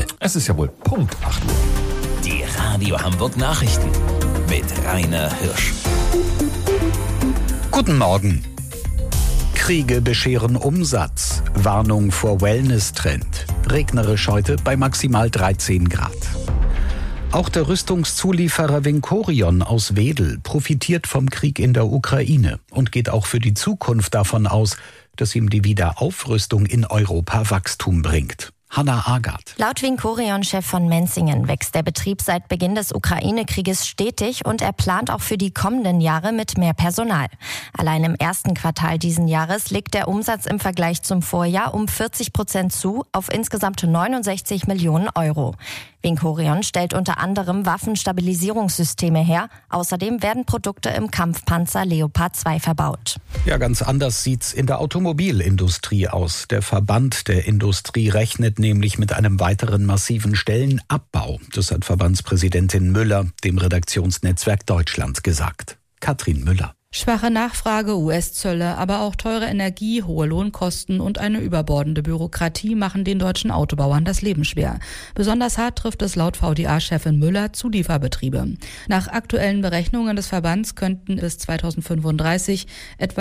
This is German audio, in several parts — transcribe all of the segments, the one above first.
Es ist ja wohl Punkt 8 Uhr. Die Radio Hamburg Nachrichten mit Rainer Hirsch. Guten Morgen. Kriege bescheren Umsatz. Warnung vor Wellness-Trend. Regnerisch heute bei maximal 13 Grad. Auch der Rüstungszulieferer Vincorion aus Wedel profitiert vom Krieg in der Ukraine und geht auch für die Zukunft davon aus, dass ihm die Wiederaufrüstung in Europa Wachstum bringt. Hanna Agard. Laut Vincorion-Chef von Menzingen wächst der Betrieb seit Beginn des Ukraine-Krieges stetig und er plant auch für die kommenden Jahre mit mehr Personal. Allein im ersten Quartal diesen Jahres legt der Umsatz im Vergleich zum Vorjahr um 40% zu auf insgesamt 69 Millionen Euro. Vincorion stellt unter anderem Waffenstabilisierungssysteme her. Außerdem werden Produkte im Kampfpanzer Leopard 2 verbaut. Ja, ganz anders sieht's in der Automobilindustrie aus. Der Verband der Industrie rechnet nämlich mit einem weiteren massiven Stellenabbau. Das hat Verbandspräsidentin Müller dem Redaktionsnetzwerk Deutschland gesagt. Katrin Müller. Schwache Nachfrage, US-Zölle, aber auch teure Energie, hohe Lohnkosten und eine überbordende Bürokratie machen den deutschen Autobauern das Leben schwer. Besonders hart trifft es laut VDA-Chefin Müller Zulieferbetriebe. Nach aktuellen Berechnungen des Verbands könnten bis 2035 etwa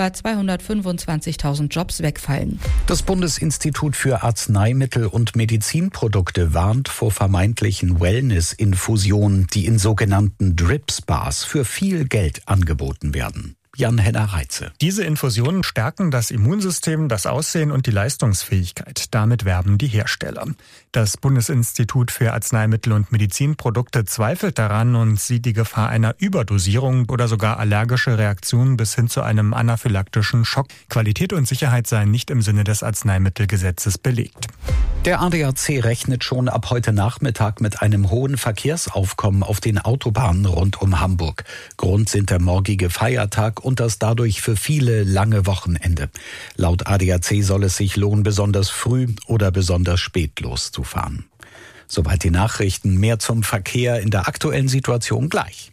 225.000 Jobs wegfallen. Das Bundesinstitut für Arzneimittel und Medizinprodukte warnt vor vermeintlichen Wellness-Infusionen, die in sogenannten Drip-Spas für viel Geld angeboten werden. Jan-Henner Reitze. Diese Infusionen stärken das Immunsystem, das Aussehen und die Leistungsfähigkeit. Damit werben die Hersteller. Das Bundesinstitut für Arzneimittel und Medizinprodukte zweifelt daran und sieht die Gefahr einer Überdosierung oder sogar allergische Reaktionen bis hin zu einem anaphylaktischen Schock. Qualität und Sicherheit seien nicht im Sinne des Arzneimittelgesetzes belegt. Der ADAC rechnet schon ab heute Nachmittag mit einem hohen Verkehrsaufkommen auf den Autobahnen rund um Hamburg. Grund sind der morgige Feiertag und das dadurch für viele lange Wochenende. Laut ADAC soll es sich lohnen, besonders früh oder besonders spät loszufahren. Soweit die Nachrichten. Mehr zum Verkehr in der aktuellen Situation gleich.